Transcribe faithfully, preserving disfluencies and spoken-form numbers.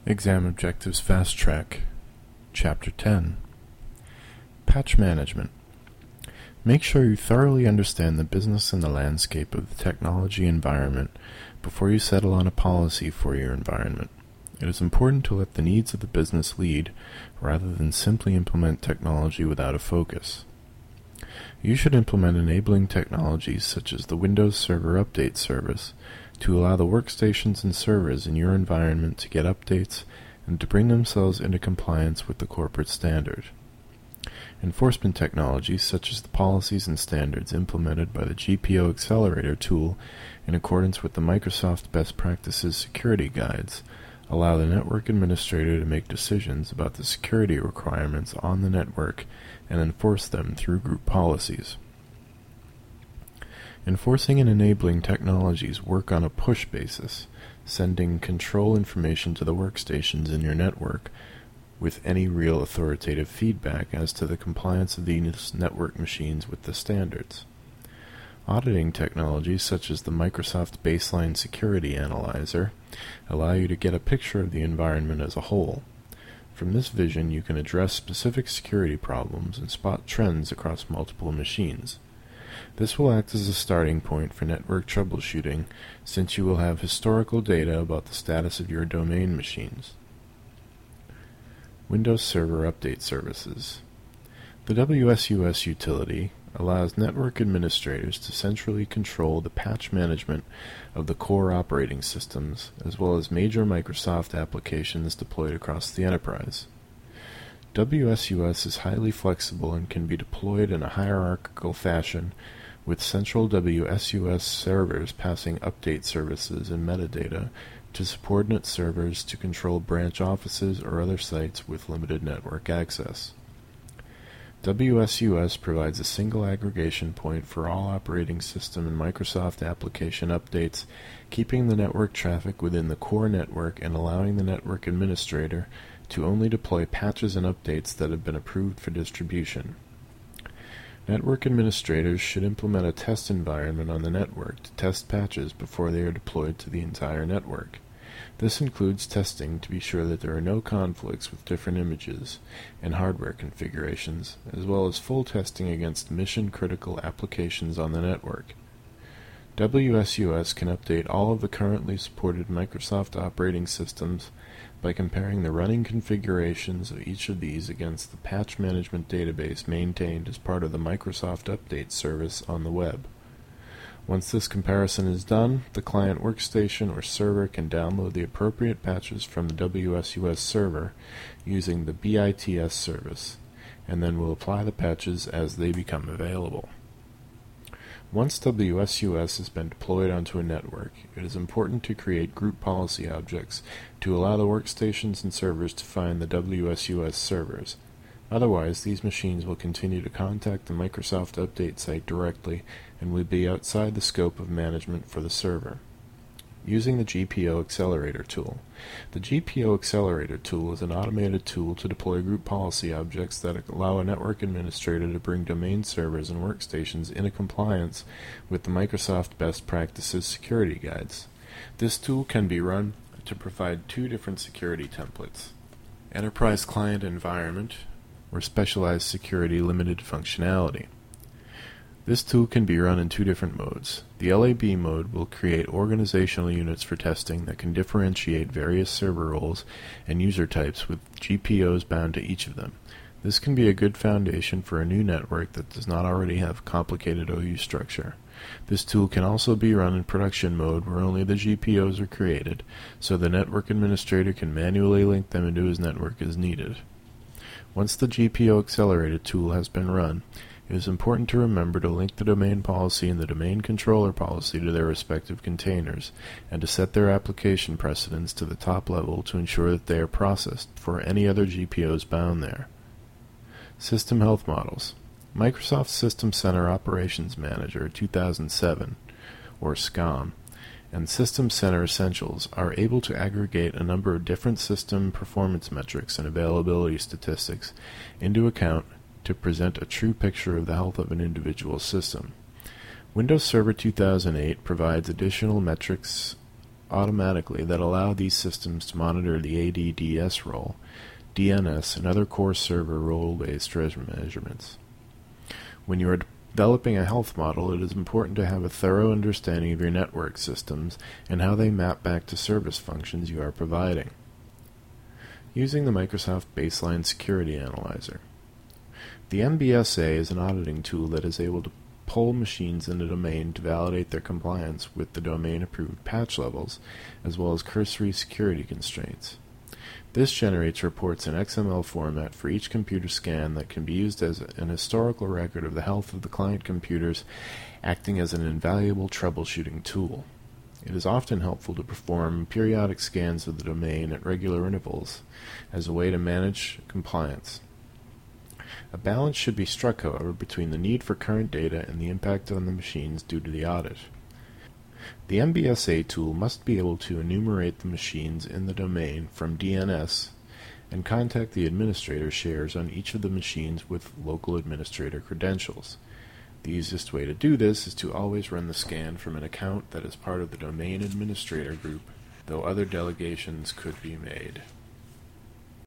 Exam Objectives Fast Track, Chapter ten. Patch Management. Make sure you thoroughly understand the business and the landscape of the technology environment before you settle on a policy for your environment. It is important to let the needs of the business lead, rather than simply implement technology without a focus. You should implement enabling technologies such as the Windows Server Update service to allow the workstations and servers in your environment to get updates and to bring themselves into compliance with the corporate standard. Enforcement technologies such as the policies and standards implemented by the G P O Accelerator tool in accordance with the Microsoft Best Practices Security Guides allow the network administrator to make decisions about the security requirements on the network and enforce them through group policies. Enforcing and enabling technologies work on a push basis, sending control information to the workstations in your network with any real authoritative feedback as to the compliance of these network machines with the standards. Auditing technologies such as the Microsoft Baseline Security Analyzer allow you to get a picture of the environment as a whole. From this vision, you can address specific security problems and spot trends across multiple machines. This will act as a starting point for network troubleshooting, since you will have historical data about the status of your domain machines. Windows Server Update Services. The W S U S utility allows network administrators to centrally control the patch management of the core operating systems, as well as major Microsoft applications deployed across the enterprise. W S U S is highly flexible and can be deployed in a hierarchical fashion, with central W S U S servers passing update services and metadata to subordinate servers to control branch offices or other sites with limited network access. W S U S provides a single aggregation point for all operating system and Microsoft application updates, keeping the network traffic within the core network and allowing the network administrator to only deploy patches and updates that have been approved for distribution. Network administrators should implement a test environment on the network to test patches before they are deployed to the entire network. This includes testing to be sure that there are no conflicts with different images and hardware configurations, as well as full testing against mission-critical applications on the network. W S U S can update all of the currently supported Microsoft operating systems by comparing the running configurations of each of these against the patch management database maintained as part of the Microsoft Update service on the web. Once this comparison is done, the client workstation or server can download the appropriate patches from the W S U S server using the B I T S service, and then will apply the patches as they become available. Once W S U S has been deployed onto a network, it is important to create group policy objects to allow the workstations and servers to find the W S U S servers. Otherwise, these machines will continue to contact the Microsoft Update site directly and will be outside the scope of management for the server. Using the G P O Accelerator tool. The G P O Accelerator tool is an automated tool to deploy group policy objects that allow a network administrator to bring domain servers and workstations into compliance with the Microsoft Best Practices Security Guides. This tool can be run to provide two different security templates: Enterprise Client Environment or Specialized Security Limited Functionality. This tool can be run in two different modes. The L A B mode will create organizational units for testing that can differentiate various server roles and user types with G P Os bound to each of them. This can be a good foundation for a new network that does not already have a complicated O U structure. This tool can also be run in production mode where only the G P Os are created, so the network administrator can manually link them into his network as needed. Once the G P O Accelerator tool has been run, it is important to remember to link the domain policy and the domain controller policy to their respective containers, and to set their application precedence to the top level to ensure that they are processed for any other G P Os bound there. System Health Models. Microsoft System Center Operations Manager two thousand seven, or SCOM, and System Center Essentials are able to aggregate a number of different system performance metrics and availability statistics into account to present a true picture of the health of an individual system. Windows Server two thousand eight provides additional metrics automatically that allow these systems to monitor the A D D S role, D N S, and other core server role-based measurements. When you are developing a health model, it is important to have a thorough understanding of your network systems and how they map back to service functions you are providing. Using the Microsoft Baseline Security Analyzer. The M B S A is an auditing tool that is able to pull machines in a domain to validate their compliance with the domain-approved patch levels, as well as cursory security constraints. This generates reports in X M L format for each computer scan that can be used as an historical record of the health of the client computers, acting as an invaluable troubleshooting tool. It is often helpful to perform periodic scans of the domain at regular intervals as a way to manage compliance. A balance should be struck, however, between the need for current data and the impact on the machines due to the audit. The M B S A tool must be able to enumerate the machines in the domain from D N S and contact the administrator shares on each of the machines with local administrator credentials. The easiest way to do this is to always run the scan from an account that is part of the domain administrator group, though other delegations could be made.